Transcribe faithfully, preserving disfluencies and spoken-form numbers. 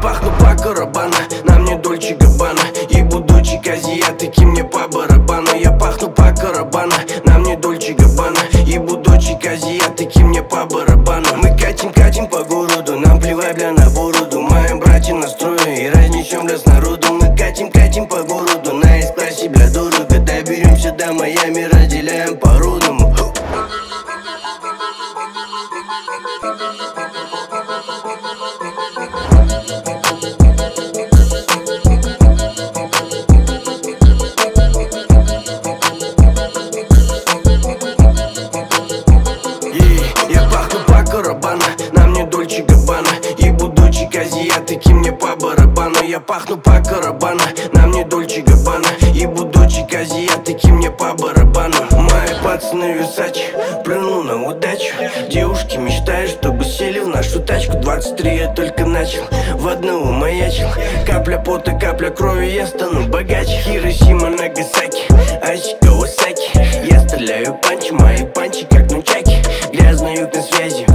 пахну по карабана, нам не Дольче Габбана. И будучи азиатки мне по барабану. Я пахну по карабана, нам не Дольче Габбана. И будучи азиатки мне по барабану. Мы катим, катим по городу, нам плевать, бля, на бороду. Моим братьям настроем и разнесем для с народу. Мы катим, катим по городу, на эс-классе, бля, дорого. Доберемся до Майами, разделяем по-родному. Я пахну по карабана, нам не Дольче Габбана. И будучи азиатки мне по барабану. Я пахну по карабана, нам не Дольче Габбана. И будучи азиатки мне по барабану. Мои пацаны Версачи, плюну на удачу. Девушки мечтают, чтобы сели в нашу тачку. Двадцать три я только начал, в одного маячил. Капля пота, капля крови, я стану богаче. Хиросима, Нагасаки, Аси, Кавасаки. Я стреляю панчи, мои панчи как нунчаки. Грязный юг на связи,